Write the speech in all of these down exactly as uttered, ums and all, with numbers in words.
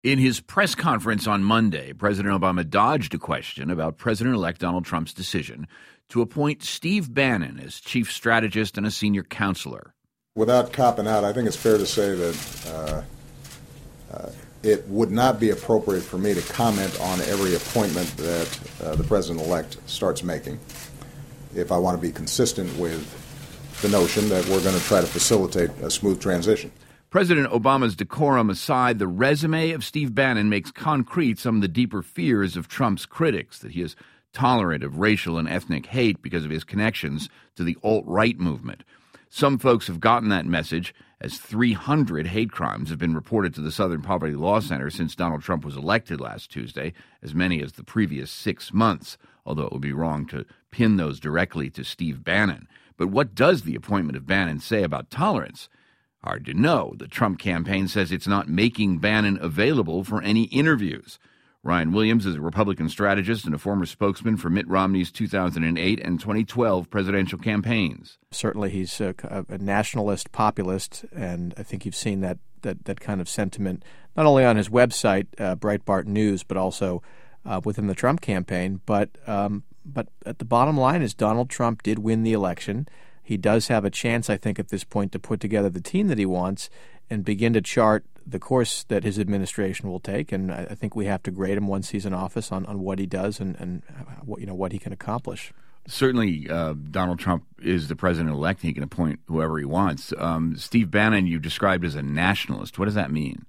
In his press conference on Monday, President Obama dodged a question about President-elect Donald Trump's decision to appoint Steve Bannon as chief strategist and a senior counselor. Without copping out, I think it's fair to say that uh, uh, it would not be appropriate for me to comment on every appointment that uh, the President-elect starts making if I want to be consistent with the notion that we're going to try to facilitate a smooth transition. President Obama's decorum aside, the resume of Steve Bannon makes concrete some of the deeper fears of Trump's critics, that he is tolerant of racial and ethnic hate because of his connections to the alt-right movement. Some folks have gotten that message, as three hundred hate crimes have been reported to the Southern Poverty Law Center since Donald Trump was elected last Tuesday, as many as the previous six months, although it would be wrong to pin those directly to Steve Bannon. But what does the appointment of Bannon say about tolerance? Hard to know. The Trump campaign says it's not making Bannon available for any interviews. Ryan Williams is a Republican strategist and a former spokesman for Mitt Romney's two thousand eight and twenty twelve presidential campaigns. Certainly he's a, a nationalist populist, and I think you've seen that, that, that kind of sentiment not only on his website, uh, Breitbart News, but also uh, within the Trump campaign. But, um, but at the bottom line is Donald Trump did win the election. He does have a chance, I think, at this point to put together the team that he wants and begin to chart the course that his administration will take. And I think we have to grade him once he's in office on, on what he does and, and what, you know, what he can accomplish. Certainly, uh, Donald Trump is the president-elect. He can appoint whoever he wants. Um, Steve Bannon, you described as a nationalist. What does that mean?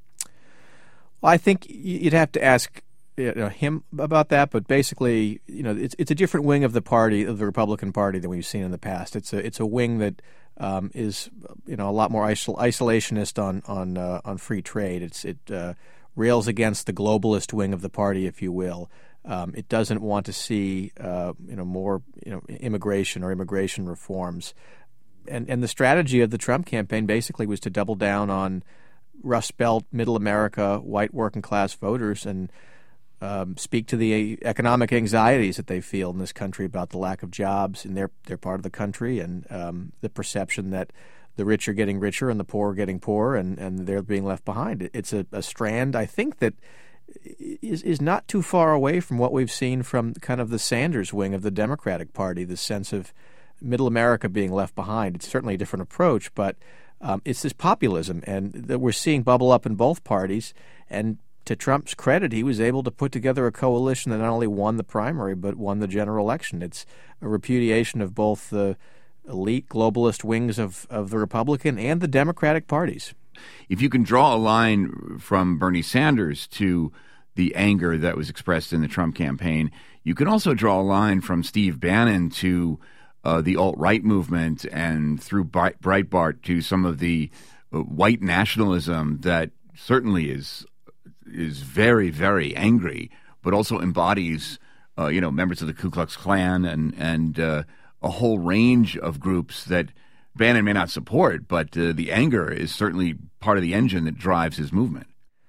Well, I think you'd have to ask you know, him about that, but basically, you know, it's it's a different wing of the party, of the Republican Party, than we've seen in the past. It's a it's a wing that um, is, you know, a lot more isol- isolationist on on uh, on free trade. It's it uh, rails against the globalist wing of the party, if you will. Um, it doesn't want to see uh, you know more you know immigration or immigration reforms, and and the strategy of the Trump campaign basically was to double down on Rust Belt, Middle America, white working class voters, and Um, speak to the economic anxieties that they feel in this country about the lack of jobs in their their part of the country, and um, the perception that the rich are getting richer and the poor are getting poorer, and, and they're being left behind. It's a, a strand, I think, that is is not too far away from what we've seen from kind of the Sanders wing of the Democratic Party, the sense of middle America being left behind. It's certainly a different approach, but um, it's this populism, and that we're seeing bubble up in both parties. And to Trump's credit, he was able to put together a coalition that not only won the primary but won the general election. It's a repudiation of both the elite globalist wings of, of the Republican and the Democratic parties. If you can draw a line from Bernie Sanders to the anger that was expressed in the Trump campaign, you can also draw a line from Steve Bannon to uh, the alt-right movement, and through Breitbart to some of the uh, white nationalism that certainly is is very, very angry, but also embodies, uh, you know, members of the Ku Klux Klan and and uh, a whole range of groups that Bannon may not support, but uh, the anger is certainly part of the engine that drives his movement.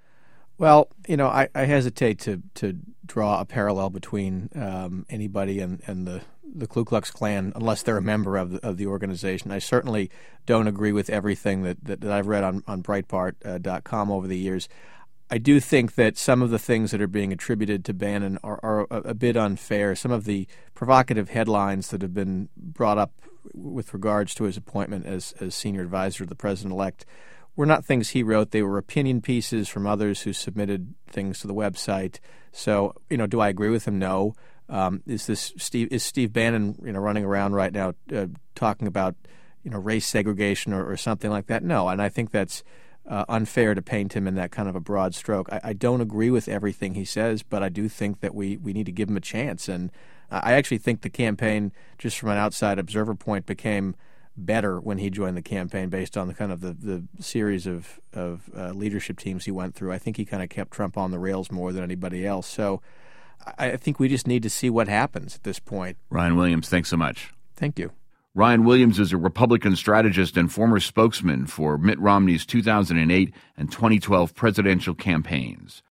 Well, you know, I, I hesitate to to draw a parallel between um, anybody and, and the, the Ku Klux Klan unless they're a member of the, of the organization. I certainly don't agree with everything that, that, that I've read on, on Breitbart dot com over the years. I do think that some of the things that are being attributed to Bannon are, are a, a bit unfair. Some of the provocative headlines that have been brought up with regards to his appointment as, as senior advisor to the president-elect were not things he wrote. They were opinion pieces from others who submitted things to the website. So, you know, do I agree with him? No. Um, is this Steve? Is Steve Bannon, you know, running around right now uh, talking about, you know, race segregation or, or something like that? No. And I think that's Uh, unfair to paint him in that kind of a broad stroke. I, I don't agree with everything he says, but I do think that we, we need to give him a chance. And I actually think the campaign, just from an outside observer point, became better when he joined the campaign based on the kind of the, the series of, of uh, leadership teams he went through. I think he kind of kept Trump on the rails more than anybody else. So I, I think we just need to see what happens at this point. Ryan Williams, thanks so much. Thank you. Ryan Williams is a Republican strategist and former spokesman for Mitt Romney's two thousand eight and twenty twelve presidential campaigns.